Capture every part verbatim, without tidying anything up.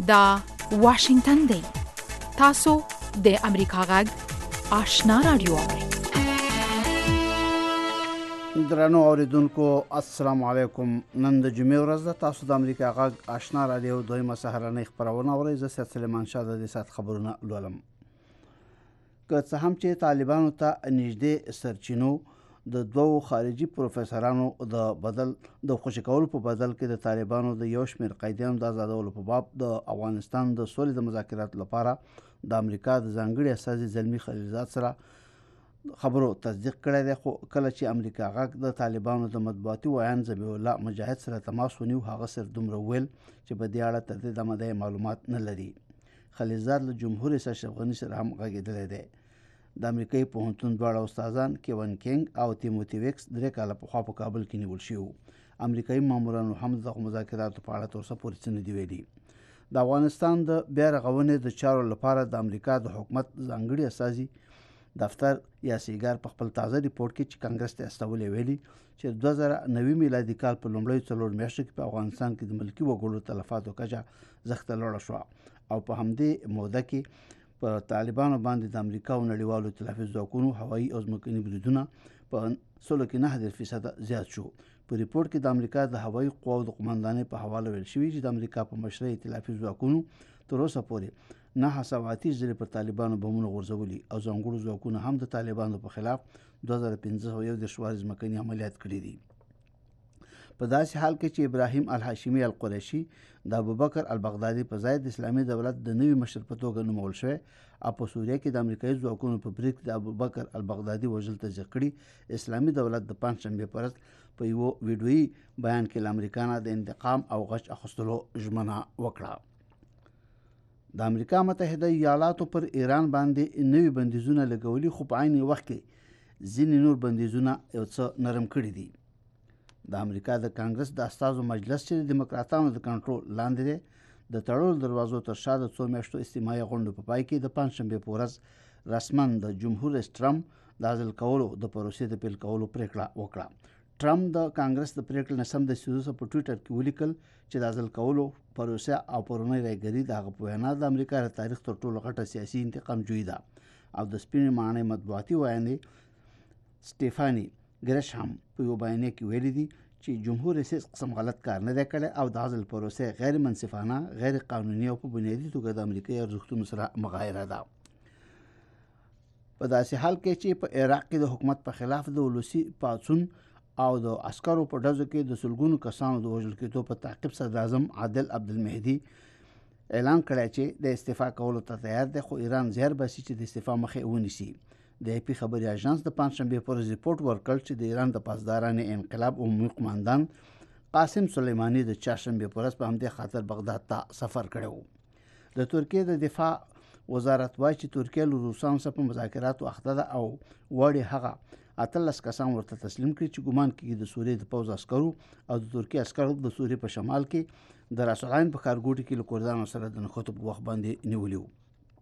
دا واشنگتن دی. تاسو د امریکا غږ آشنا رادیو. درنو اوریدونکو السلام علیکم. نن د جمعې ورځ ده. تاسو د امریکا غږ آشنا رادیو دویمه سهارنۍ خبرونه اورئ. زه سید سلیمان شاه د دې ساعت خبرونه لولم. که څه هم چې طالبانو ته نږدې سرچینو د دوو خارجي پروفیسورانو د بدل د خوشي کولو په بدل کې د طالبانو د یو شمېر قیدیانو د آزادولو په باب د افغانستان د سولې د مذاکراتو لپاره د امریکا د ځانګړي استازي زلمي خلیلزاد سره خبرو تصدیق کړی دی. خو کله چې امریکا غږ د طالبانو د مطبوعاتي ویان ذبیح الله مجاهد سره تماس ونیو، هغه صرف دومره وویل چې په دې اړه تر دې دمه معلومات نه لري. خلیلزاد له جمهور رئیس اشرف غني سره هم غږېدلی دی. د امریکایي پوهنتون دواړه استادان کیون کینګ او تیموتی ویکس درې کاله پخوا په کابل کې نیول شوي. امریکایي مامورانو هم دغه مذاکراتو په اړه تر اوسه پورې څه نه دي ویلي. د افغانستان د بیا رغونې د چارو لپاره د امریکا د حکومت ځانګړي استازي دفتر یا سیګار په خپل تازه ریپورت کې چې کانګرس ته استولې ویلي چې دوه زره نوي میلادي کال په لومړیو څلور میاشتو کې په افغانستان کې د ملکي وګړو تلفاتو کچه زښته لوړه شوه او په همدې موده کې په طالبانو باندې د امریکا او نړیوالو ائتلافي ځواکونو هوایي او ځمکني بریدونه په سلو کې نهه دېرش فیصده زیات شو. په ریپورت کې د امریکا د هوایي قواو د قومندانۍ په حواله ویل شوي چې د امریکا په مشرۍ ائتلافي ځواکونو تر اوسه پورې نهه سوه اتیس ځلې پر طالبانو بمونه غورځولي او ځانګړو ځواکونو هم د طالبانو په خلاف دوه زره پنځه سوه یو دېرش وارې ځمکني عملیات کړي دي. په داسې حال کې چې ابراهیم الهاشمي القریشي د ابوبکر البغدادي په ځای د اسلامي دولت د نوي مشر په توګه نومول شوی او په سوریه کې د امریکایي ځواکونو په برید کې د ابوبکر البغدادي وژل تصدیق کړي، اسلامي دولت د پنجشنبې په ورځ په یو ویډیویي بیان کې له امریکا نه د انتقام او غچ اخیستلو ژمنه وکړه. د امریکا متحده ایالاتو پر ایران باندې نوي بندیزونه لګولي، خو په عین وخت کې ځینې نور بندیزونه یو څه نرم کړي دي. د امریکا د کانګرس د استازو مجلس چې د دیموکراتانو د کنټرول لاندې دی، د تړلو دروازو تر شا د څو میاشتو استماعي غونډو په پای کې د پنجشنبې په ورځ رسما د جمهور رئیس ټرمپ د عزل کولو د پروسې د پیل کولو پریکړه وکړه. ټرمپ د کانګرس د پریکړې نه سمدستي په ټویټر کې ولیکل چې د عزل کولو پروسه او پرونی راګري د هغه په وینا د امریکا د تاریخ تر ټولو غټه سیاسي انتقام جوړی ده او د سپینې معنی مطبوعاتي ویاندې سټیفانی ګرشهم په یو بیان کې ویلي دي چې جمهور رئیس قسم غلط کار نه دی کړی او د عزل پروسه غیر منصفانه، غیر قانوني او په بنیادي توګه د امریکایي ارزښتونو سره مغایره ده. په داسې حال کې چې په عراق کې د حکومت په خلاف د ولسی پاڅون او د عسکرو په ډزو کې د سلګونو کسانو د وژل کېدو په تعقیب صدر اعظم عادل عبدالمهدي اعلان کړی چې د استعفا کولو ته تیار دی، خو ایران زیار باسي چې د استعفا مخه ونیسي. د ای پی خبري اژانس د پنجشنبې پر ورځ ریپورت ورکړ چې د ایران د پاسدارانه انقلاب عمومي قومندان قاسم سلیمانی د چهارشنبې پر ورځ په همدې خاطر بغداد ته سفر کړی و. د ترکیې د دفاع وزارت وایي چې ترکیه له روسانو سره په مذاکراتو اخته ده او غواړي هغه اتلس کسان ورته تسلیم کړي چې ګمان کېږي د سوریې د پوځ عسکرو او د ترکیې عسکرو د سوریې په شمال کې د راسالین په ښارګوټي کې له کردانو سره د نښتو په وخت باندې نیولي وو.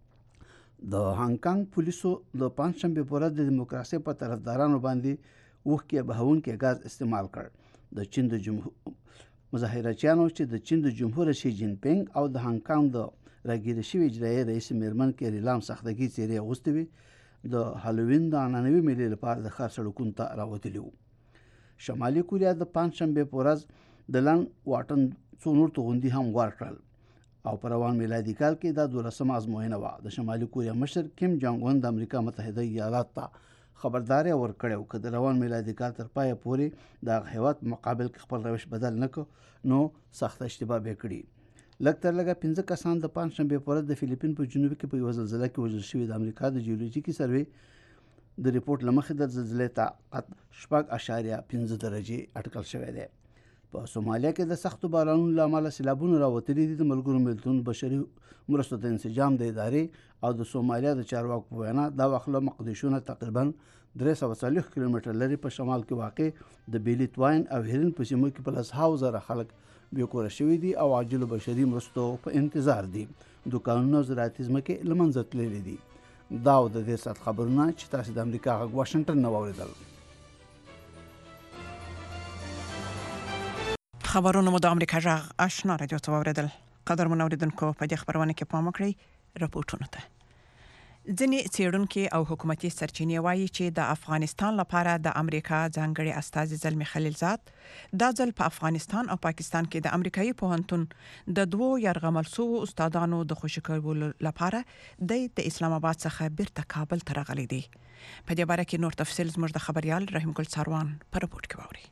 د هانګ کانګ پولیسو د پنجشنبې په ورځ د دیموکراسۍ په طرفدارانو باندې اوښکې بهونکي غاز استعمال کړ. د چین د جمهور مظاهرچیانو چې د چین د جمهور شي جین پینګ او د هانګ کانګ د راګیرې شوي اجرایي رئیس میرمن کیری لام سختګي څیرې اغوستې وي د هالووین د عنعنوي میلې لپاره د ښار سړکونو ته راوتلي وو. شمالي کوریا د پنجشنبې په ورځ د لنډ واټن څو نور توغندي هم غوړ کړل او په روان میلادي کال کې دا دولسمه ازموینه وه. د شمالي کوریا مشر کیم جانګ اون د امریکا متحده ایالاتو ته خبرداری ورکړی و که د روان میلادي کال تر پایه پورې د هغه هیواد په مقابل کې خپل روش بدل نه کړ نو سخته اشتباه به کړي. لږ تر لږه پنځه کسان د پنجشنبې په ورځ د فلیپین په جنوب کې په یوه زلزله کې وژل شوي. د امریکا د جیولوجیکي سروې د ریپورت له مخې د زلزلې طاقت شپږ اشاریه پنځه درجې اټکل شوی دی. په سومالیا کې د سختو بارانونو له امله سیلابونه راوتلي دي. د ملګرو ملتونو بشري مرستو د انسجام د ادارې او د سومالیا د چارواکو په وینا دا وخت له مقدشو نه تقریبا درې سوه څلوېښت کیلومتر لرې په شمال کې واقع د بیلیت واین او هیرن په سیمو کې په لسهاوو زره خلک بېکوره شوي دي او عاجلو بشري مرستو په انتظار دي. دوکانونه او زراعتي ځمکې له منځه تللي دي. دا او د دې ساعت خبرونه چې تاسو د امریکا غږ واشنګټن نه واورېدل. خبرونه مو د امریکا غږ آشنا رادیو ته واورېدل. قدر منوریدونکو په دې خبرونه کې پام وکړئ راپورټونه ته. ځینې څېړونکي او حکومتي سرچینې وایي چې د افغانستان لپاره د امریکا ځانګړي استازي زلمي خلیلزاد دا ځل په افغانستان او پاکستان کې د امریکایي پوهنتون د دوو یرغمل شوو استادانو د خوشي کولو لپاره د اسلام آباد څخه بیرته کابل ته راغلي دي. په دې باره کې نور تفصیل زموږ د خبريال رحیم ګل ساروان په راپورټ کې واوري.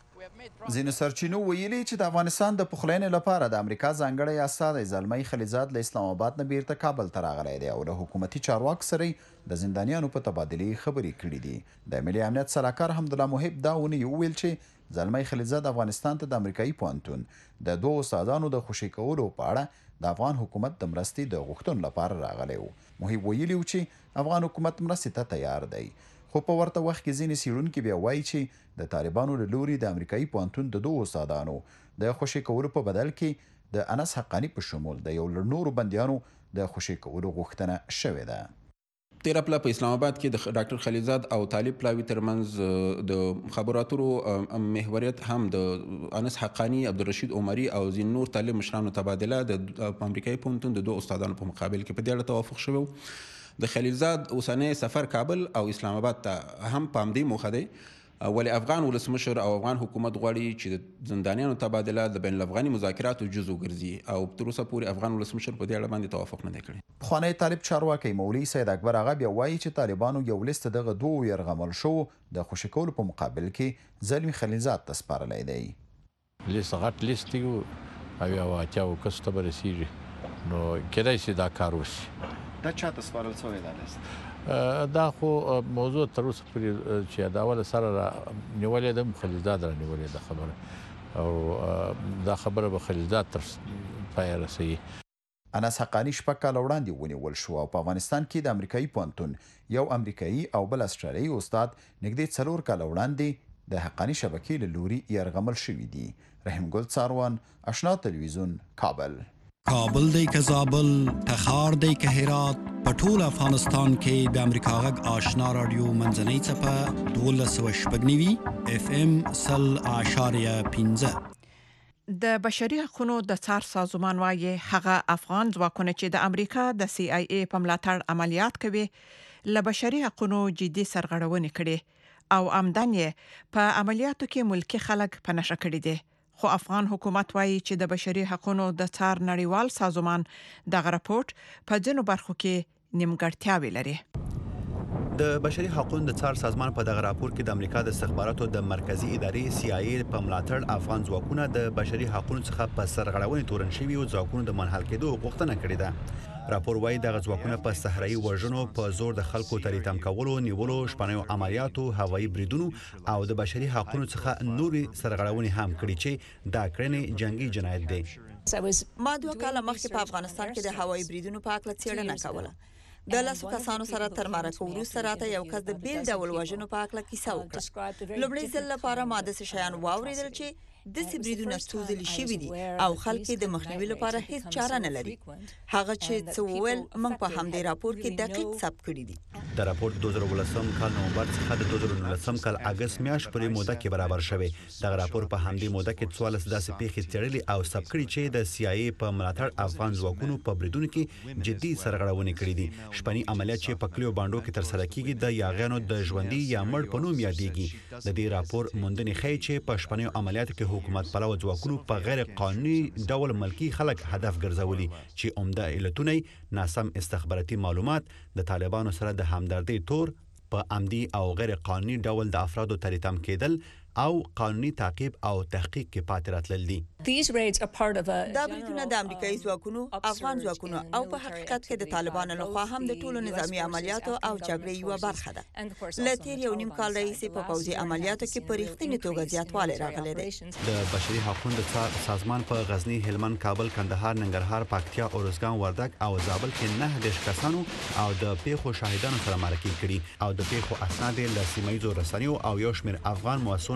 ځینې سرچینو ویلي چې د افغانستان د پخلینې لپاره د امریکا ځانګړی استازی زلمی خلیلزاد له اسلام آباد نه بیرته کابل ته راغلی دی او له حکومتي چارواکو سره د زندانیانو په تبادلې خبرې کړې دي. د ملي امنیت سلاکار حمدالله محب دا ونی ویل چې زلمی خلیلزاد افغانستان ته د امریکایي پوهنتون د دوه استادانو د خوشي کولو په اړه د افغان حکومت د مرستې د غوښتنو لپاره راغلی و. محب ویلي و چې افغان حکومت مرستې ته تیار دی، خو په ورته وخت کې ځینې څېړونکي بیا وایي چې د طالبانو له لوري د امریکایي پوهنتون د دوه استادانو د خوشي کولو په بدل کې د انس حقانی په شمول د یو له نورو بندیانو د خوشي کولو غوښتنه شوې ده. تیر اپلا په اسلام آباد کې د ډاکټر خلیلزاد او طالب پلاوی ترمنځ د خبرو اترو محوریت هم د انس حقانی، عبدالرشید عمری او ځین نور طالب مشرانو تبادله د امریکایي پوهنتون د دوه استادانو په مقابل کې په دې اړه توافق شوی. د خلیلزاد اوسنی سفر کابل او اسلام آباد ته هم په همدې موخه دی، ولې افغان ولسمشر او افغان حکومت غواړي چې د زندانیانو تبادله د بین الافغاني مذاکراتو جزء وګرځي او تر اوسه پورې افغان ولسمشر په دې اړه باندې توافق نه دی کړی. پخوانی طالب چارواکی مولوي سید اکبر آغا بیا وایي چې طالبانو یو لیست دغه دوه یرغمل شو د خوشي کولو په مقابل کې زلمی خلیلزاد ته سپارلی دی. لیست غټ لیست دی او یو اتیاو کس ته برسېږي نو کېدای شي دا کار وشي. دا چاته سپارل شوی دا لیست؟ دا خو موضوع تر اوسه پورې چې د اوله سره را نیولې ده، خلیلزاد را نیولې ده خبره او دا خبره به خلیلزاد تر پایه رسوي. انس حقانی شپږ کاله وړاندې ونیول شو او په افغانستان کې د امریکایي پوهنتون یو امریکایي او بل استرالیایي استاد نږدې څلور کاله وړاندې د حقانی شبکې له لوري یرغمل شوي دي. رحیم ګل ساروان، آشنا تلویزیون، کابل. کابل دی که زابل، تخار دی که هرات، په ټول افغانستان کې د امریکا غږ آشنا رادیو منځنۍ څپه دولس سوه شپږ نوي اف ام سل اعشاریه پنځه. د بشري حقوقو د څار سازمان وايي هغه افغان ځواکونه چې د امریکا د سی آی ای په ملاتړ عملیات کوي له بشري حقوقو جدي سرغړونې کړي او آمدن یې په عملیاتو کې ملکی خلک په نشه کړي دي. خو افغان حکومت وایي چې د بشري حقوقو د څار نړیوال سازمان دغه راپورټ په ځینو برخو کې نیمګړتیاوې لري. د بشري حقوقو د څار سازمان په دغه راپور کې د امریکا د استخباراتو د مرکزی ادارې سی آی ای په ملاتړ افغان ځواکونه د بشري حقوقو څخه په سرغړونې تورن شوي او ځواکونو د منحل کېدو غوښتنه کړې ده. راپور وايي دغه ځواکونه په صحرایي وژنو، په زور د خلکو تریتم کولو، نیولو، شپنیو عملیاتو، هوایي بریدونو او د بشري حقوقو څخه نوري سرغړونې هم کړې چې دا کړنې جنگي جنایت دي. ما دوه کاله مخکې په افغانستان کې د هوایي بریدونو په اړه څېړنه کوله. د لاسو کسانو سره تر مرکه وروسته راته یو کس د بیل ډول وژنو په اړه کیسه وکړه. لومړی ځل لپاره ما د شیان واوریدل چې د سبریدونه ستوزل شوی دي او خلک د مخنیوي لپاره هیڅ چاره نه لري. هغه چې څه ویل موږ په همدې راپور کې دقیق ثبت کړی دي. د راپور دوه زره ولسم کال نومبر څخه د دوه زره نولسم کال اگست میاشت پورې موده کې برابر شوی. دغه راپور په همدې موده کې څوارلس داسې پیښې څېړلې او ثبت کړي چې د سی آی ای په ملاتړ افغان ځواکونو په بریدونو کې جدي سرغړونې کړې دي. شپنی عملیات چې په کلیو باندو کې تر سره کیږي د یاغیانو د ژوندۍ یا مړ په نوم یادېږي. د دې راپور موندنې ښیي چې په شپنیو عملیاتو کې حکومت پلوه ځواکونو په غیر قانوني ډول ملکی خلک هدف ګرځولي چې عمده علتونه ناسم استخباراتي معلومات، د طالبانو سره د همدردۍ تور، په عمدي او غیر قانوني ډول د افرادو تریتم کېدل او قانوني تعقیب او تحقیق کې پاتې راتلل دي. دا بریدونه د امریکایي ځواکونو، افغان ځواکونو او په حقیقت کې د طالبانو لخوا هم د ټولو نظامی عملیاتو او جګړې یوه برخه ده. له تیر یو نیم کال راهیسې په پوځي عملیاتو کې په رښتینې توګه زیاتوالی راغلی دی. د بشري حقوقو د سازمان په غزنی، هلمند، کابل، کندهار، ننګرهار، پکتیا، اروزګان، وردګ او زابل کې نه دېرش کسانو او د پیښو شاهدانو سره مرکې کړي او د پیښو اسناد له سیمه ییزو رسنیو او یو شمېر افغان مؤسسو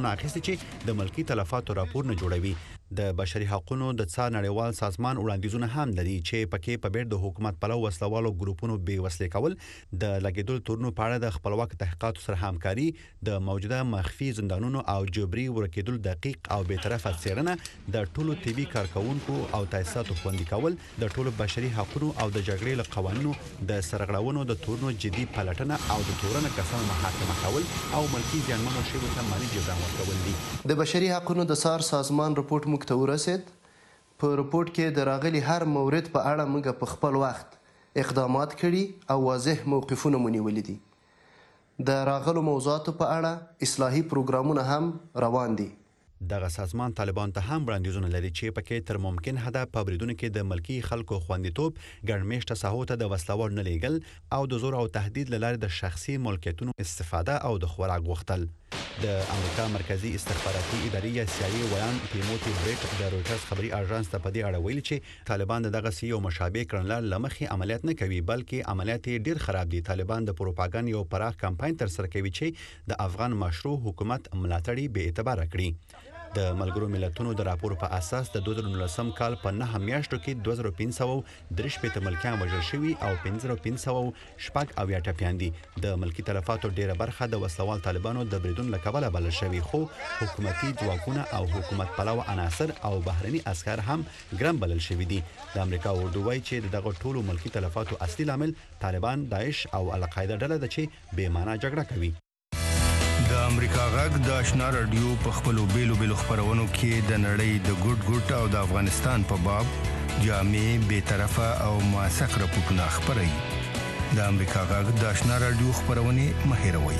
ګامونه اخیستي چې د ملکی تلفاتو راپور نه جوړوي. د بشري حقوقو د څار نړیوال سازمان وړاندیزونه هم لري چې پکې په بیړه د حکومت پلو وسلوالو ګروپونو بې وسلې کول، د لګیدل تورونو په اړه د خپلواک تحقیقاتو سره همکاري، د موجوده مخفي زندانونو او جبري ورکېدل دقیق او به طرفه څېړنه، د ټولو طبي کارکونکو او تاسیساتو خوندي کول، د ټولو بشري حقوقو او د جګړې له قوانینو د سرغړونو د تورونو جدي پلټنه او د تورن کسانو محاکمه کول او ملکی ځانمنو شویو ته مالي جبران ورکول دي. د بشري حقوقو د سار سازمان رپورټ موږ ته ورسید. په رپورټ کې د راغلي هر مورد په اړه موږ په خپل وخت اقدامات کړي او واضح موقفونه مو نیولي دي. د راغلو موضوعاتو په اړه اصلاحي پروګرامونه هم روان دي. دغه سازمان طالبان ته هم وړاندیزونه لري چې پکې تر ممکن حده په بریدونو کې د ملکی خلکو خوندیتوب، ګڼمېشته ساحو ته د وسلوال نه لیږل او د زور او تهدید له لارې د شخصي ملکیتونو استفاده او د خوراک غوښتل. د امریکا مرکزی استخباراتي ادارې یا سی آی ای ویان تیموتی بریټ د رویټرز خبري اژانس ته په دې اړه ویلي چې طالبان دغه سی یو مشابه کړنلار لمخې عملیات نه کوي، بلکې عملیات ډیر خراب دي. طالبان د پروپاګاندا یو پراخ کمپاین تر سره کوي چې د افغان مشروع حکومت ملاتړي به اعتبار کړي. د ملګرو ملتونو د راپور په اساس د دوه زره نولسم کال په نهه میاشتو کې دوه زره پنځه سوه درې شپېته ملکیان وژل شوي او پنځه زره پنځه سوه شپږ اویا ټپیان دي. د ملکی تلفاتو ډیره برخه د وسلوال طالبانو د بریدون له کبله بلل شوي، خو حکومتي ځواکونه او حکومت پلو عناصر او بهرني عسكر هم ګرم بلل شوي دي. د امریکا اردو وایي چې دغه ټولو ملکی تلفاتو اصلي لامل طالبان، داعش او القاعده ډله ده چې بې معنا جګړه کوي. د امریکا غږ د آشنا رادیو په خپلو بیلو بیلو خبرونو کې د نړۍ د ګډ ګډ او د افغانستان په باب جامع، بې طرفه او موثق راپورټونه خپروي. د امریکا غږ د آشنا رادیو خبرونه مه هېروئ.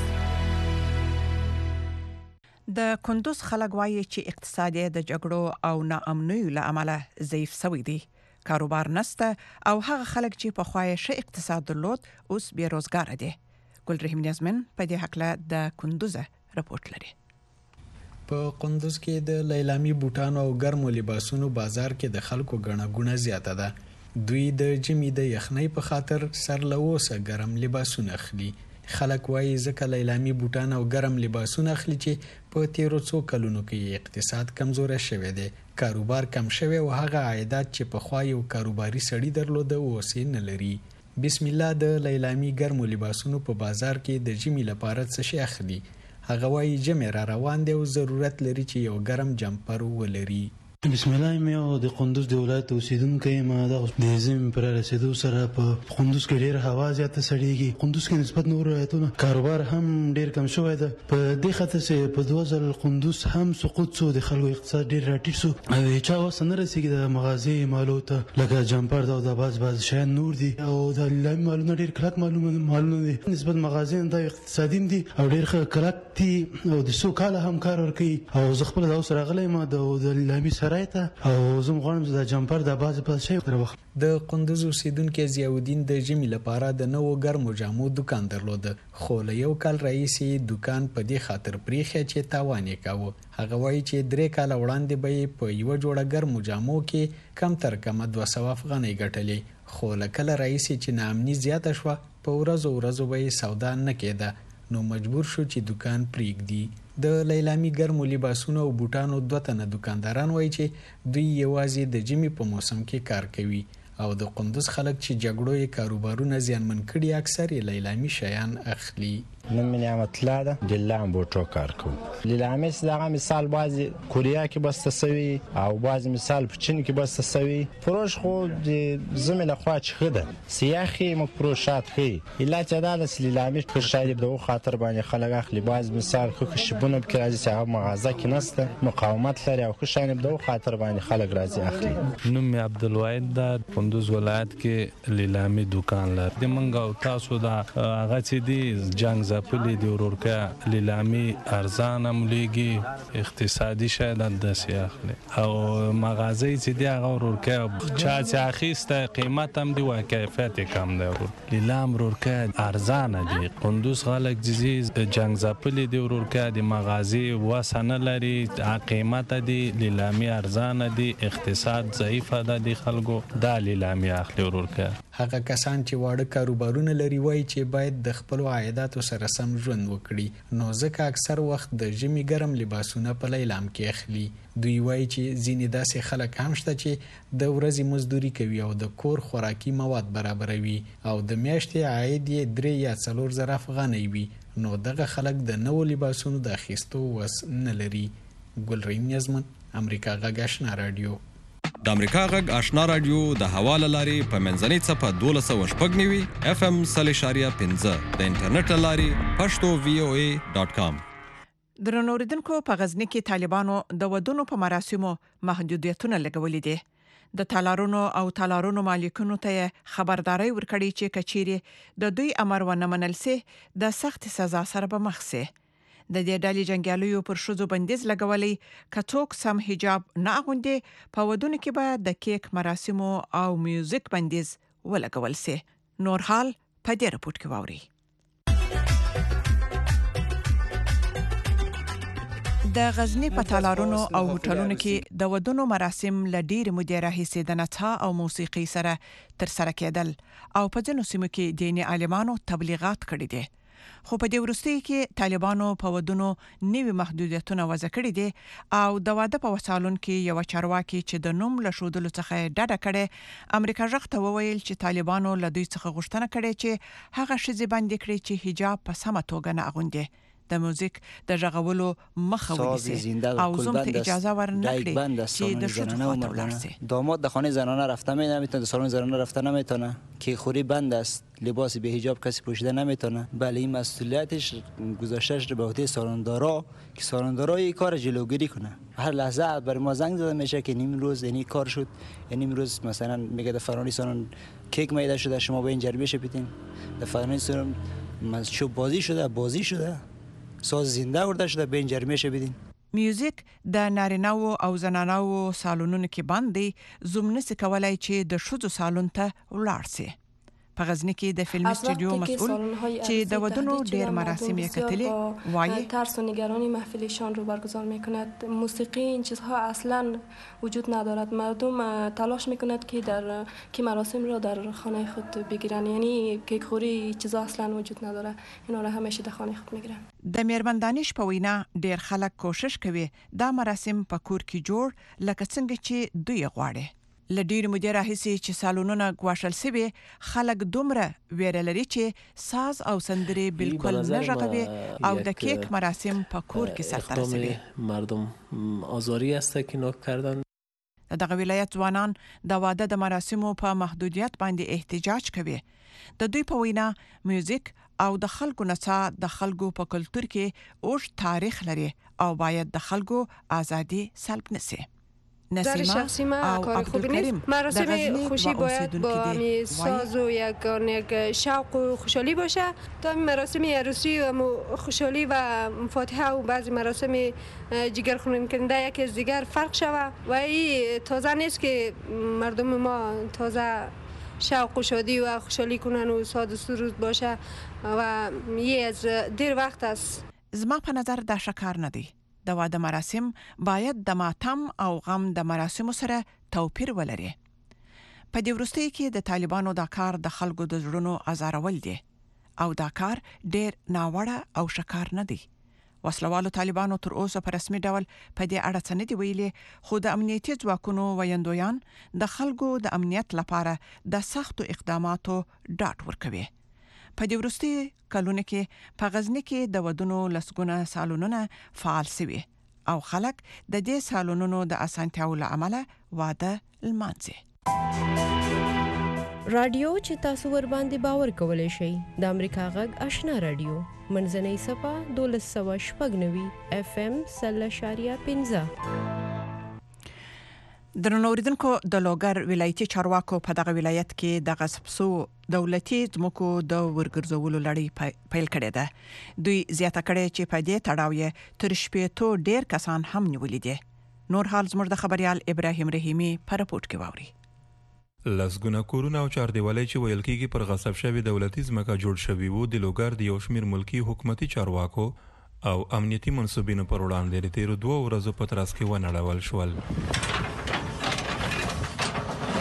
د کندوز خلک وایي چې اقتصاد د جګړو او ناامنیو له امله ضعیف شوی دی. کاروبار نشته او هغه خلک چې په خوای شه اقتصاد درلود اوس بې روزګار دي. ګل رحیم نیازمن په دې حق د کندوز راپورټ لري. په کندوز کې د لیلامي بوټانو او ګرمو لباسونو بازار کې د خلکو غڼه غونه زیاته ده. دوی د جمی د یخنۍ په خاطر سر لوسه ګرم لباسونه اخلي. خلک وایي ځکه لیلامي بوټان او ګرم لباسونه اخلي چې په تیرو څو کلونو کې اقتصاد کمزوره شوی دی، کاروبار کم شوی او هغه عایدات چې په خوا یو کاروباري سړی درلوده اوس یې نه لري. بسم الله د لیلامي ګرمو لباسونو په بازار کې د جمی لپاره څه شي اخلي. هغه وایي جمی را روان دی او ضرورت لري چې یو ګرم جمپر ولري. بسم الله مې د قندوز د ولایت اوسیدونکو یم. د زم پر رسیدو سره په قندوز کې ډیر هوا زیاته سړیږي. قندوز کې نسبت نور ولایتونو کاروبار هم ډیر کم شوی دی. په دې خاطر چې په دوه زره قندوز هم سقوط شو، د خلکو اقتصاد ډیر راټیټ شو او چا وسنه رسیږي د مغازي مالو ته لکه جمپر دا د باز باز شین نور دي او د لایم مالونه ډیر کلک معلومه معلومه دي. نسبت مغازي د اقتصادي دي او ډیر کلک دي او د سو کال هم کار ورکي او زه خپل دا سره غلې ما د لامي سره او زم غواړم د جمپر د باز په شی تر وخت. د قندوز اوسیدونکو ضیاءالدین د جمی لپاره د نوو ګرمو جامو دکان درلود، خو له یو کال راهیسې دکان په دې خاطر پریخه چې تاوان یې کاوه. هغه وایي چې درې کال وړاندې به په یو جوړه ګرمو جامو کې کم تر کم دوه سوه افغانۍ ګټلې، خو له کله راهیسې چې ناامني زیاته شوه په ورځو ورځو به سودا نه کېده، نو مجبور شو چې دکان پریږدي. د لیلامي ګرمو لباسونو او بوټانو دوه تنه دکانداران وایي چې دوی یوازې د جمی په موسم کې کار کوي او د قندوز خلک چې جګړو یې کاروبارونه زیانمن کړي اکثر یې لیلامي شیان اخلي. نوم مې نعمت الله ده، د لام بوټو کار کوم. لیلامي دغه مثال بعضی کوریا کې بسته سوي او بعضی مثال په چین کې بسته سوي. فروش خو د زمي له خوا چې خده سیاخي مفروشات خي الا چې دا د لیلامي په شاید د خاطر باندې خلک اخلي. بعض مثال خو شبونه به راځي چې هغه مغازه کې نسته مقاومت لري او خو شاید د خاطر باندې خلک راځي اخلي. نوم مې عبدالواحد ده، کندوز ولایت کې لیلامي دکان لري. د منګو تاسو دا هغه چې دی جنگ پلی دی ورورکه لیلامي ارزان هم لیږي، اقتصادي شاید داسې اخلي او مغازه چې دی هغه ورورکه چا چې اخیسته قیمت هم دی و کیفیت کم دی. لیلام ورورکه ارزانه دی. قندوز خلک جزیز جنگ زپلی دی ورورکه دی مغازه وسنه لري، قیمت دی لیلامي ارزانه دی، اقتصاد ضعیفه ده دی خلکو دا لیلامي اخلي ورورکه. هغه کسان چې واړه کاروبارونه لري وایي چې باید د خپل عایداتو سره سم ژوند وکړي، نو ځکه اکثر وخت د ژمي ګرم لباسونه په لیلام کې اخلي. دوی وایي چې ځینې داسې خلک هم شته چې د ورځې مزدوري کوي او د کور خوراکي مواد برابروي او د میاشتې عاید یې درې یا څلور زره افغانۍ وي، نو دغه خلک د نوو لباسونو د اخیستو وس نه لري. ګلرین نیازمن، امریکا غږ آشنا رادیو. د امریکا غږ آشنا رادیو د حواله لاري په منځنۍ څپه دولس سوه شپږ نوي اف ام سل اشاریه پنځه د انټرنیټ لاري پښتو وی او ای ډاټ کام. درنو اوریدونکو، په غزنی کې طالبانو د ودونو په مراسمو محدودیتونه لګولې دي. د تالارونو او تالارونو مالکانو ته خبرداري ورکړي چې کچيري د دوی امر ونه منل سي د سخت سزا سره به مخ سي. د دې ډلې جنگیالیو پر شوزو بندیز لګولې، کڅوک سم حجاب نه اغوندي، په ودونو کې به د کیک مراسمو او میوزیک بندیز ولګول سي. نور حال په دې رپورت کې واوري. د غزنی په تالارونو او هوټلونو کې د ودونو مراسم ل ډېر مودې راهیسې د نڅا او موسیقي سره تر سره کېدل او په ځینو سیمو کې دیني عالمانو تبلیغات کړي دي. خو په دې وروستیو کې طالبانو په ودونو نوي محدودیتونه وضع کړي دي او د واده په وسالون کې یو چارواکي چې د نوم له ښودلو څخه ډډه کړې، امریکا غږ ته وویل چې طالبانو له دوی څخه غوښتنه کړې چې هغه ښځې باندې کړي چې حجاب په سمه توګه نه اغوندي، د موزیک د غږولو مخه ونیسي او زوم ته اجازه ورنکړي چې د ښځو خواته ولاړ سي. داماد در خانه زنانه رفته نمیتونه، در سالن زنانه رفته نمیتونه، کیخوری بند است، لباس به حجاب کسی پوشیده نمیتونه. بله این مسئولیتش گذاشتهش به عهده سالندارا که سالندارا این کار جلوگیری کنه. هر لحظه برای ما زنگ زده میشه که نیم روز یعنی کار شد، یعنی نیم روز مثلا میگه در فلانی سالن کیک میده شده، شما به این جربه شپیتین، در فلانی سالن چوب بازی شده، بازی شده، ساز زنده ورده شده، به این جرمه شه بدین. میوزیک د نارینه‌و او زنانه‌و سالونونو کې باندې زوم نسی کولای چې د ښځو سالون ته ولاړ سي. په غزنی کې د فلمي استودیو مسئول چې د ودونو ډیر مراسم یې کتلې وایي ترس و نگرانی محفلشان رو برگزار میکند. موسیقی این چیزها اصلا وجود ندارد. مردم تلاش میکند که در که مراسم را در خانه خود بگیرن، یعنی کیک خوری چیزا اصلا وجود نداره، اینا را همیشه در خانه خود میگیرن. د میرمندانش په وینا ډیر خلک کوشش کوي دا مراسم په کور کې جوړ لکه څنګه چې دوی غواړي. لډیر مودې راهیسې چې سالونونه ګواښل شوي، خلک دومره ویره لري چې ساز او سندرې بالکل نه غږوي او د کیک مراسم په کور کې سرته رسوي. مردم آزاری است که نوک کردن. دغه ولایت ځوانان د واده د مراسمو په محدودیت باندې احتجاج کوي. د دوی په وینا میوزیک او د خلکو نڅا د خلکو په کلتور کې اوږد تاریخ لري او باید د خلکو ازادي سلب نشي. نظر شخصی من کار خوبی نیست. مراسم خوشی باید با همی ساز و یک یک شوق و خوشحالی باشه. تا مراسم عروسی و خوشحالی و فاتحه و بعضی مراسم جگر خونین کننده یکی از دیگر فرق شوه و این تازه نیست که مردم ما تازه شوق و شادی و خوشحالی کنن و ساز و سرود باشه و یه از دیر وقت است. زما په نظر دا شکار نه دی. د واده مراسم باید د ماتم او غم د مراسمو سره توپیر ولري. په دې وروستیو کې د طالبانو دا کار د خلکو د زړونو ازارول دي او دا کار ډېر ناوړه او شکار نه دی. وسلوالو طالبانو تر اوسه په رسمي ډول په دې اړه څه نه دی ویلي، خو د امنیتي ځواکونو ویندویان د خلکو د امنیت لپاره د سختو اقداماتو ډاډ ورکوي. په دې وروستي کلونو کې په غزنی کې د ودونو لسګونه سالونونه فعال شوي او خلک د دې سالونونو د اسانتیاو له امله واده لمانځي. رادیو چې تاسو ور باندې باور کولای شئ د امریکا غږ آشنا رادیو منځنۍ صفه دولس سوه شپږ نوي اف ام سل اشاریه پنځه. درنو اوریدونکو، د لوګر ولایتي چارواکو په دغه ولایت کې د غصب سو دولتي ځمکو د ورګرځولو لړۍ پیل کړې ده. دوی زیاته کړې چې په دې تړاو یې تر شپېتو ډېر کسان هم نیولي دي. نور حال زموږ د خبريال ابراهیم رحیمي په رپورټ کې واوري. لسګونه کورونه او چاردیوالۍ چې ویل کېږي پر غصب شوي دولتي ځمکه جوړ شوي وو، د لوګر د یو شمېر ملکي حکومتي چارواکو او امنیتي منصوبینو پر وړاندې د تیرو دوه ورځو په ترڅ کې ونړول شول.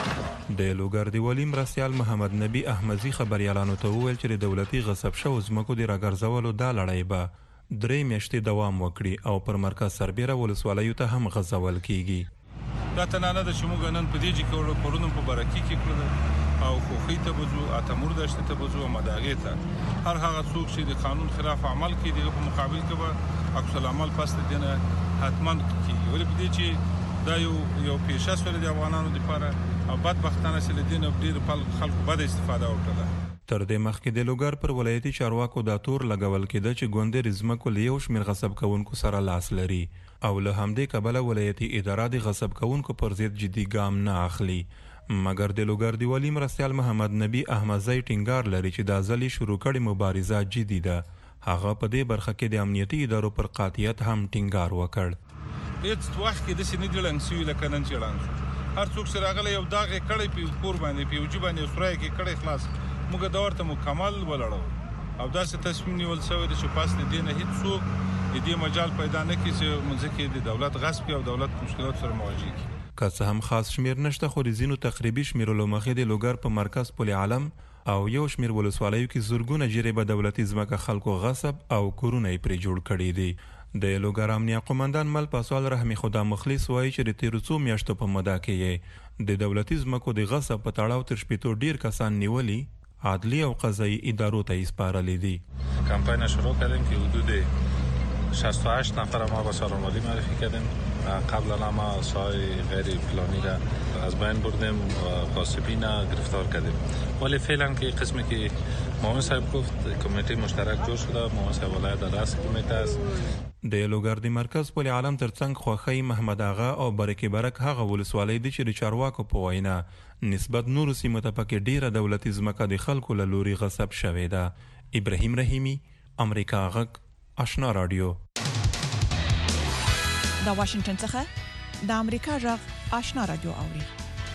د لوګر دی ولی مرستیال محمد نبی احمدی خبريالانو ته وویل چې د دولتي غصب شو زمکو د راګرځولو دا لړۍ به درې میاشتې دوام وکړي او پر مرکز سربیره ولسوالیو ته هم غځول کیږي. دا تنانه د شموږ نن په دې کې کورونو په برکی کې کړل او خوخي ته بوزو اتمور دشت ته بوزو مداغه ته هر هغه څوک چې د قانون خلاف عمل کوي دغه په مقابل کې به عکس العمل پس دینه حتما کیږي. ولې په دې چې دا یو یو پیشه سره د افغانانو لپاره او بدبختانه سره دین ډیر خلکو بد استفاده وکړه. تر دې مخکې د لوګر پر ولایتي چارواکو دا تور لګول کېده چې ګوندې رزمکو له یو شمېر غصب کوونکو سره لاس لري او له همدې کبله ولایتي اداره د غصب کوونکو پر ضد جدي ګام نه اخلي. مګر د لوګر دی ولی مرستیال محمد نبی احمدزی ټینګار لري چې دا ځلې شروع کړې مبارزه جدي ده. هغه په دې برخه کې د امنیتي ادارو پر قاطعیت هم ټینګار وکړ. هیڅ وخت کې د سینې د لنګ سوي لکه نن چې لاندې هر څوک سره غلې یو داغ کړي په کور باندې په وجو باندې سورای کې کړي خلاص موږ دا ورته مکمل ولړو او دا څه تصمیم نیول شوی د چې پاس دې نه هیڅ څوک دې مجال پیدا نه کړي چې منځ کې د دولت غصب او دولت مشکلات سره مواجه کړي. که څه هم خاص شمیر نشته خو د ځینو تقریبي شمیرلو مخې د لوګر په مرکز پل عالم او یو شمیر ولسوالیو کې زورګونه جریبه دولتي ځمکه خلکو غصب او کورونه یې پرې جوړ کړي دي. د لوګر امنیه قومندان مل پاسوال رحمي خدا مخلص وایي چې د تیرو څو میاشتو په موده کې د دولتي ځمکو د غصب په تړاو تر شپېتو ډیر کسان نیولي عدلی او قضایی ادارو ته اسپارلي دي. کمپاین شروع کردیم که حدود شصت و هشت نفر ما با سالمالی معرفی کردیم. قبلا ما سای غیر پلانی را از بین بردیم و غاصبین گرفتار کردیم. ولی فعلا که قسمی که معاون صاحب گفت کمیته مشترک جوړ شده، معاون صاحب ولایت د راس کمیته است. د لوګر د مرکز پل عالم ترڅنګ خوخی محمد آغا او برکې برک هغه ولسوالۍ دي چې د چارواکو په وینا نسبت نورو سیمو ته پکې ډیره دولتي ځمکه د خلکو له لوري غصب شوې ده. ابراهیم رحیمی، امریکا غږ، آشنا رادیو. د واشنگټن څخه د امریکا غږ آشنا رادیو اوري.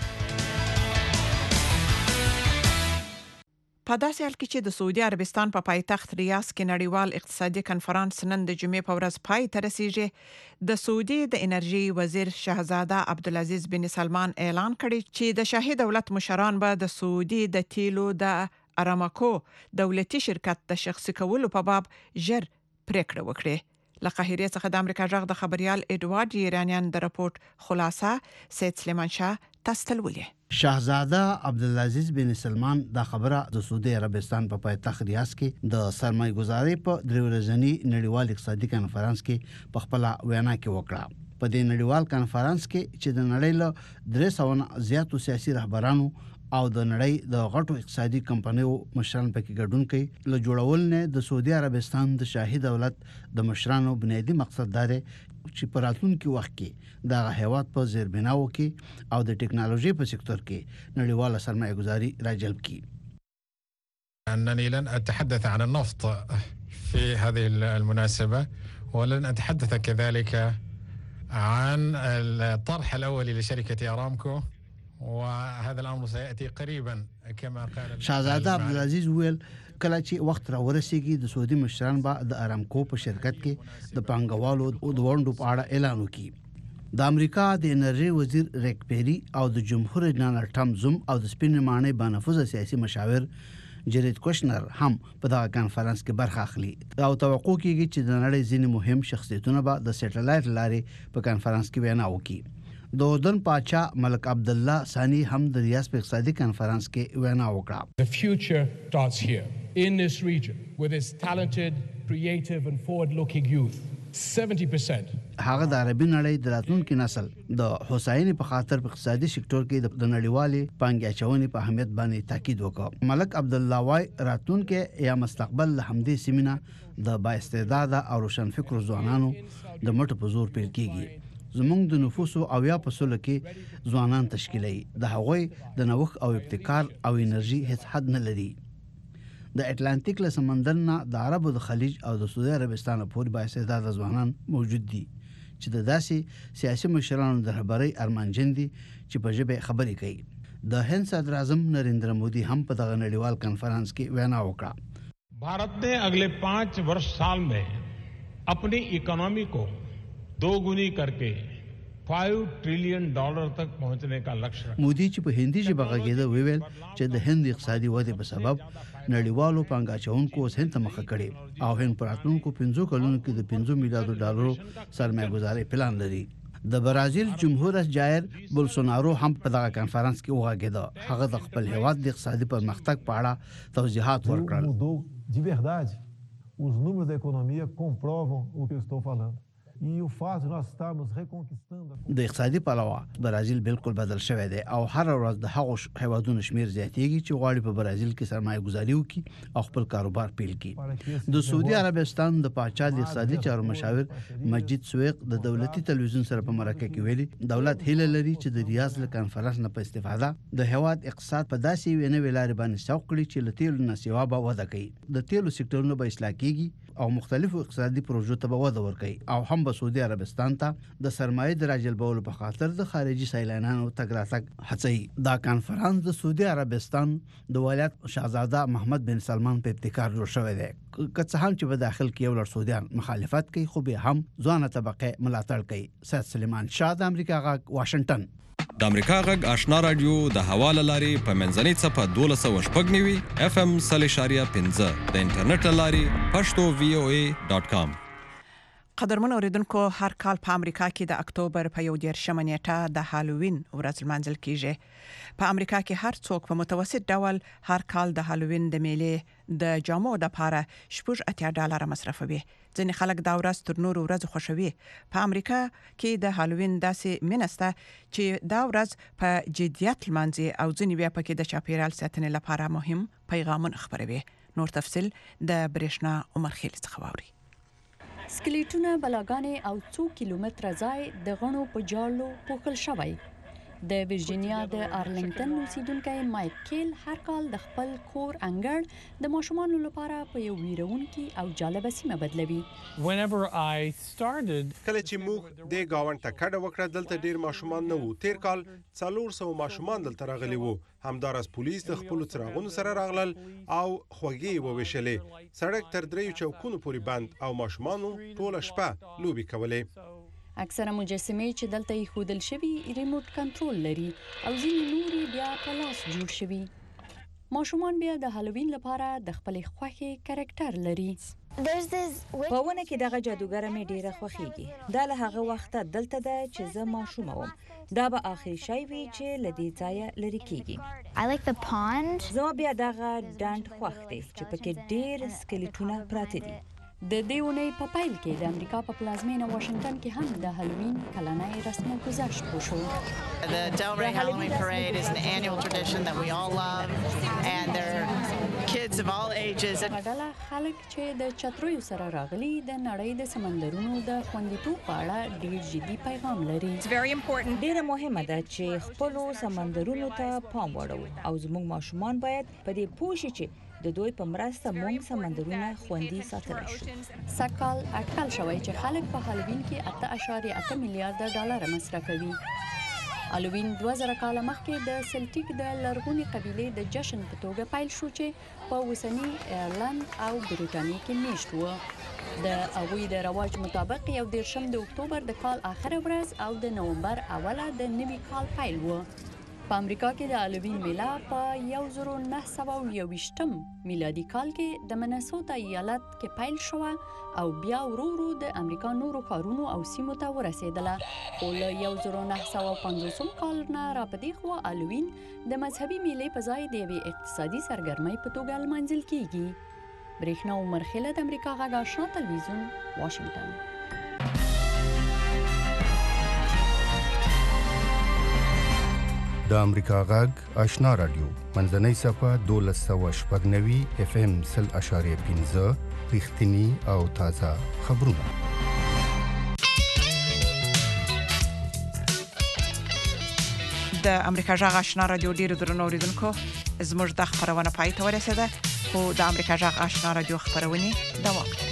په داسې حال کې چې د سعودي عربستان په پایتخت ریاض کې نړیوال اقتصادي کنفرانس نن د جمعې په ورځ پای ته رسیږي، د سعودي د انرژي وزیر شهزاده عبدالعزیز بن سلمان اعلان کړی چې د شاهي دولت مشران به د سعودي د تیلو د ارامکو دولتي شرکت د شخصي کولو په باب ژر پریکړه وکړي. له قاهره څخه د امریکا غږ د خبريال اډوارد ایرانیان د راپورټ خلاصه سید سلیمان شاه تستلولې. شاهزاده عبدالعزیز بن سلمان دا خبره د سعودي عربستان په پایتخت ریاض کې د سرمایه گذاري په درې ورځنی نړیوال اقتصادي کنفرانس کې په خپل وینا کې وکړه. په دې نړیوال کنفرانس کې چې د نړۍ له درې سوه زیاتو سیاسي رهبرانو او د نړۍ د غټو اقتصادي کمپنیو مشران پکې ګډون کوي، له جوړول نه د سعودي عربستان د شاهي دولت د مشرانو بنیادی مقصد دا دی چې په راتلونکي وخت کې د هیواد په زیربناو کې او د ټکنالوژي په سکتور کې نړیواله سرمایه گذاري راجلب کړي. أنني لن أتحدث عن النفط في هذه المناسبة، ولن أتحدث كذلك عن الطرح الأولي لشركة أرامكو، وهذا الامر سياتي قريبا كما قال شاهزاده عبدالعزیز ویل کله چې وخت را ورسیږي د سعودي مشران به د ارامکو په شرکت کې د پانګوالو او د ونډو په اړه اعلان وکړي. د امریکا د انرژي وزیر ریک پیری او د جمهور ډونالد ټرمپ زوم او د سپین معنی بانفوذ سیاسي مشاور جرید کوشنر هم په دغه کانفرنس کې برخه اخلي او توقع کیږي چې د نړۍ ځینې مهم شخصیتونه به د سټلایټ لارې په کانفرنس کې وینا وکړي. د اردن پاچا ملک عبدالله ثانی هم د ریاض په اقتصادي کانفرنس کې وینا وکړه. The future starts here in this region with its talented, creative and forward-looking youth. seventy percent هغه د عربي نړۍ د راتلونکي نسل د حسین په خاطر په اقتصادي سکتور کې د نړیوالې پانګې اچونې په اهمیت باندې تاکید وکړ. ملک عبدالله وايي راتلونکي یا مستقبل له همدې سیمینه د با استعداده او روشن فکر ځوانانو د مټ په زور پیل کیږي. زمونږ د نفوسو او یا په سلو کې ځوانان تشکیلي د هغوی د نوښت او ابتکار او انرژي هیڅ حد نه لري. د اټلانټیک له سمندر نه د عربو د خلیج او د سعودي عربستان پورې با استعداده ځوانان موجود دي چې د داسې سیاسي مشرانو د رهبرۍ ارمانجن دي چې په ژبه خبرې کوي. د هند صدر اعظم نریندر مودي هم په دغه نړیوال کانفرنس کې وینا وکړه. भारत ने अगले पांच वर्ष साल में अपनी इकोनॉमी को दोगुनी करके पाँच ट्रिलियन डॉलर तक पहुंचने का लक्ष्य रखा। مودي چې په هندي ژبه غږېده ویل چې د هند اقتصادي ودې په سبب نړیوالو پانګاچونکو اوس هند ته مخه کړې او هند په راتلونکو پنځو کلونو کې د پنځه میلیارډ ډالرو سرمایه گذاري پلان لري. د برازیل جمهور رئیس جایر بولسونارو هم په دغه کانفرنس کې وغږېده. هغه د خپل هیواد د اقتصادي پرمختګ په اړه توضیحات ورکړل. De verdade, os números da economia comprovam o que eu estou falando. E o fato de nós estarmos reconquistando د اقتصادي پلوه برازیل بالکل بدل شوی دی او هر ورځ د هغو هیوادونو شمیر زیاتېږي چې غواړي په برازیل کې سرمایه گذاري وکړي او خپل کاروبار پیل کړي. د سعودي عربستان د پاچا د اقتصادي چارو مشاور مجید سویق د دولتي تلویزیون سره په مرکه کې ویلي دولت هیله لري چې د ریاض له کانفرنس نه په استفاده د هیواد اقتصاد په داسې یوې نوې لارې باندې سوق کړي چې له تیلو نه سیوا به وده کوي. د تیلو سکتورونه به اصلاح کیږي او مختلفو اقتصادي پروژو ته به وده ورکوي او هم به سعودي عربستان ته د سرمایه د راجلبولو په خاطر د خارجي سیلانیانو تګ راتګ هڅوي. دا کانفرنس د سعودي عربستان د ولایت شاهزاده محمد بن سلمان په ابتکار جوړ شوی دی. که څه هم چې په داخل کې یو لړ سعودیان مخالفت کوي خو به هم ځوانه طبقه ملاتړ کوي. سید سلیمان شاه د امریکا غږ واشنگټن. د امریکا غږ آشنا رادیو د حواله لاري په منځنۍ صفه دولس سوه شپږ نوي اف ام صلی شاریه پنځه د انټرنیټ لاري پښتو وی او ای ډاټ کام. قدرمن اوریدونکو هر کال په امریکا کې د اکتوبر په یو دیرشمه نیټه د هالووین ورځ لمانځل کیږي. په امریکا کې هر څوک په متوسط ډول هر کال د هالووین د میلې د جامو د لپاره شپږ اتیا ډالر مصرفوي. ځینې خلک دا ورځ تر نورو ورځو خوښوي. په امریکا کې د هالووین داسې مینسته چې دا ورځ په جدیت لمانځي او ځینې بیا پکې د چاپیریال ساتنې لپاره مهم پیغامونه خپروي. نور تفصیل د برېښنا عمر خیل څخه واوري. سکلیټونه بلاګانې او څو کیلومتره ځای د غڼو په جالو پوښل شوی. د ورجینیا د ارلنګټن اوسیدونکی مایک کیل هر کال د خپل کور انګړ د ماشومانو لپاره په یو ویرونکي او جالبه سیمه بدلوي. Whenever I started کله چې موږ د گاوند ته کډه وکړه دلته ډیر ماشومان نه وو. تیر کال څلور سوه ماشومان دلته راغلي وو. همدارس پولیس د خپل څراغونو سره راغلل او خوږې وویشلې. سړک تر دریو چوکونو پورې بند او ماشومانو ټوله شپه لوبي کولې. اکثره مجسمې چې دلته یې ښودل شوي ریموټ کنټرول لري او ځینې نورې بیا په لاس جوړ شوي. ماشومان بیا د هالووین لپاره د خپلې خوښې کرکټر لري. په ونه کې دغه جادوګره مې ډیره خوښیږي. دا له هغه وخته دلته ده چې زه ماشومه وم. دا به آخري شی وي چې له دې ځایه لرې کیږي. زما بیا دغه ډنډ خوښ دی چې پکې ډیر سکلیټونه پراته دي. د دې اونۍ په پیل کې د امریکا په پلازمینه واشنگټن کې هم د هالووین کلنۍ رسم گذشت وشو. The Delray Halloween Parade is an annual tradition that we all love and there are kids of all ages. هغه خلک چې د چترو سره راغلي د نړۍ د سمندرونو د خوندیتوب په اړه ډیر جدي پیغام لري. ډیره مهمه ده چې خپل سمندرونو ته پام وړو او زموږ ماشومان باید په دې پوه شي چې د دوی په مرسته موږ سمندرونه خوندي ساتلی شو. سږکال اټکل شوی چې خلک په هالووین کې اته اعشاریه اته میلیارډ ډالر مصرفوي. هالووین دوه زره کاله مخکې د سلټیک د لرغونې قبیلې د جشن په توګه پیل شو چې په اوسني ایرلند او بریټانیا کې میشت و. د هغوی د رواج مطابق یو دیرشم د اکتوبر د کال آخره ورځ او د نومبر اوله د نوي کال پیل و. په امریکا کې د هالووین میله په یو زر نه سوه یوویشتم میلادي کال کې د منسوتا ایالت کې پیل شوه او بیا ورو ورو د امریکا نورو ښارونو او سیمو ته ورسېدله. خو له یو زر نه سوه پنځوسم کال نه را په دې خوا هالووین د مذهبي میلې په ځای د یوې اقتصادي سرګرمۍ په توګه لمانځل کیږي. برېښنا عمر خیله د امریکا غږ آشنا تلویزیون واشنگټن. د امریکا غږ آشنا رادیو منځنۍ صفه دولس سوه شپږ نوي اف ام سل اشاریه پنځه رښتینی او تازه خبرونه. د امریکا غږ آشنا رادیو ډیرو درنو اوریدونکو زموږ د خبرونه پای ته ورسېده. خو د امریکا غږ آشنا رادیو خبرونه دوام لري.